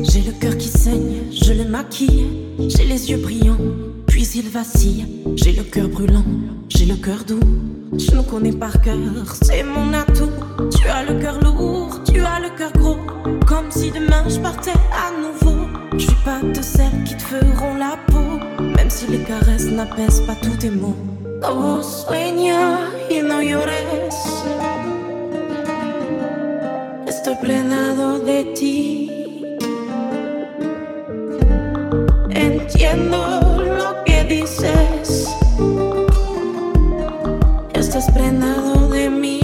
J'ai le cœur qui saigne, je le maquille. J'ai les yeux brillants, puis il vacille. J'ai le cœur brûlant, j'ai le cœur doux. Je nous connais par cœur, c'est mon atout. Tu as le cœur lourd, tu as le cœur gros. Comme si demain je partais à nouveau. Je suis pas de celles qui te feront la peau, même si les caresses n'apaisent pas tous tes mots. Oh, sueña y no llores. Estoy prenado de ti. Entiendo lo que dices. Estás prendado de mí.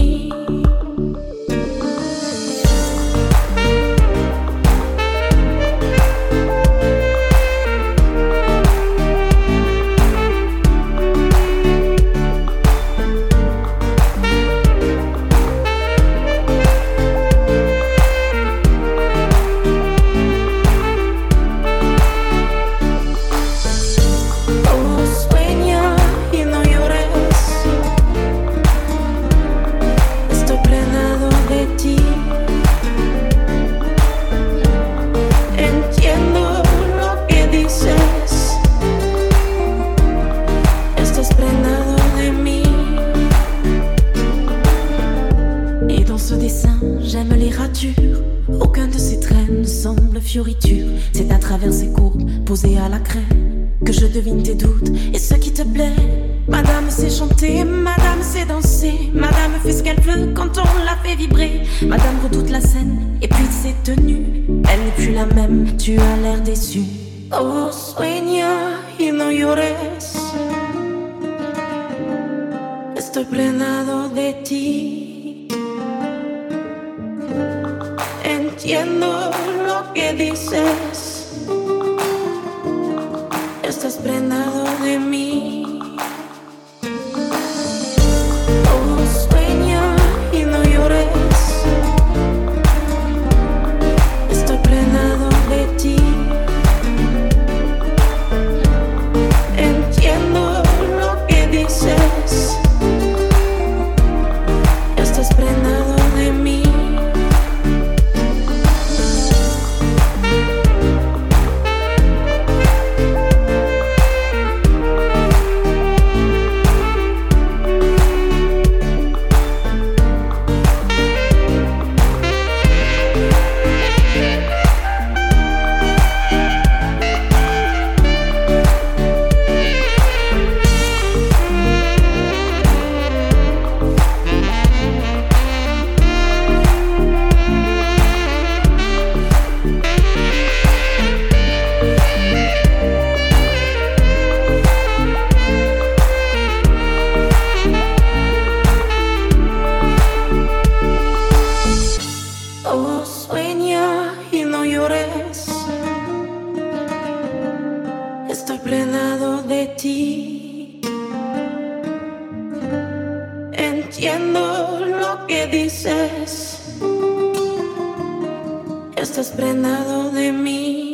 J'aime les ratures, aucun de ces traits ne semble fioriture. C'est à travers ces courbes posées à la craie que je devine tes doutes et ce qui te plaît. Madame sait chanter, madame sait danser. Madame fait ce qu'elle veut quand on la fait vibrer. Madame redoute la scène et puis ses tenues. Elle n'est plus la même, tu as l'air déçu. Oh, sueña y no llores. Estoy prenado de ti. Entiendo lo que dices. Estás prendado de mí. Oh, sueña y no llores. Estoy prendado de ti. Entiendo lo que dices. Estás prendado de mí. Oh, sueña y no llores. Estoy prenado de ti. Entiendo lo que dices. Estás prendado de mí.